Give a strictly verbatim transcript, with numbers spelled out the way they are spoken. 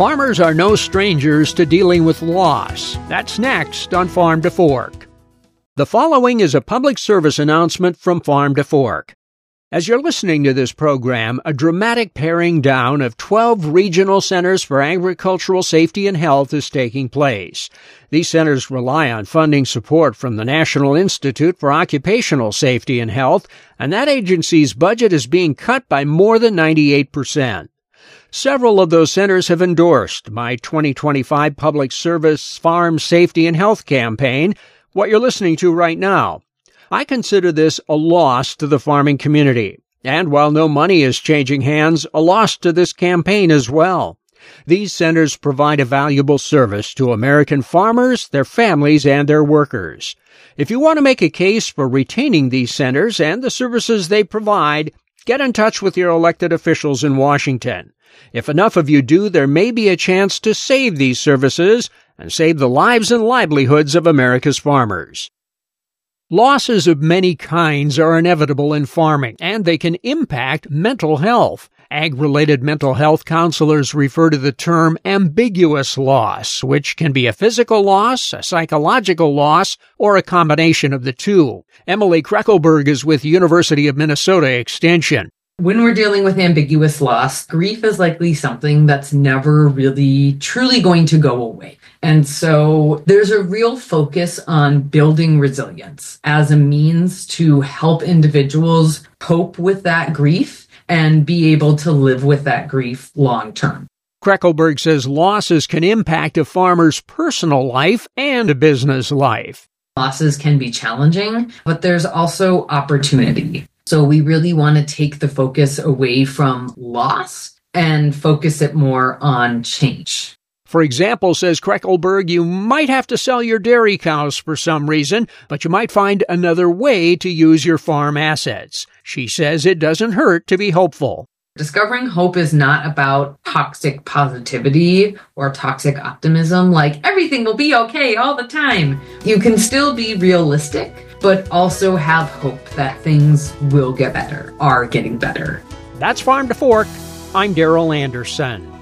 Farmers are no strangers to dealing with loss. That's next on Farm to Fork. The following is a public service announcement from Farm to Fork. As you're listening to this program, a dramatic paring down of twelve regional centers for agricultural safety and health is taking place. These centers rely on funding support from the National Institute for Occupational Safety and Health, and that agency's budget is being cut by more than ninety-eight percent. Several of those centers have endorsed my twenty twenty-five Public Service Farm Safety and Health campaign, what you're listening to right now. I consider this a loss to the farming community, and while no money is changing hands, a loss to this campaign as well. These centers provide a valuable service to American farmers, their families, and their workers. If you want to make a case for retaining these centers and the services they provide, get in touch with your elected officials in Washington. If enough of you do, there may be a chance to save these services and save the lives and livelihoods of America's farmers. Losses of many kinds are inevitable in farming, and they can impact mental health. Ag-related mental health counselors refer to the term ambiguous loss, which can be a physical loss, a psychological loss, or a combination of the two. Emily Kreckelberg is with University of Minnesota Extension. When we're dealing with ambiguous loss, grief is likely something that's never really truly going to go away. And so there's a real focus on building resilience as a means to help individuals cope with that grief and be able to live with that grief long term. Kreckelberg says losses can impact a farmer's personal life and a business life. Losses can be challenging, but there's also opportunity. So we really want to take the focus away from loss and focus it more on change. For example, says Kreckelberg, you might have to sell your dairy cows for some reason, but you might find another way to use your farm assets. She says it doesn't hurt to be hopeful. Discovering hope is not about toxic positivity or toxic optimism, like everything will be okay all the time. You can still be realistic, but also have hope that things will get better, are getting better. That's Farm to Fork. I'm Darrell Anderson.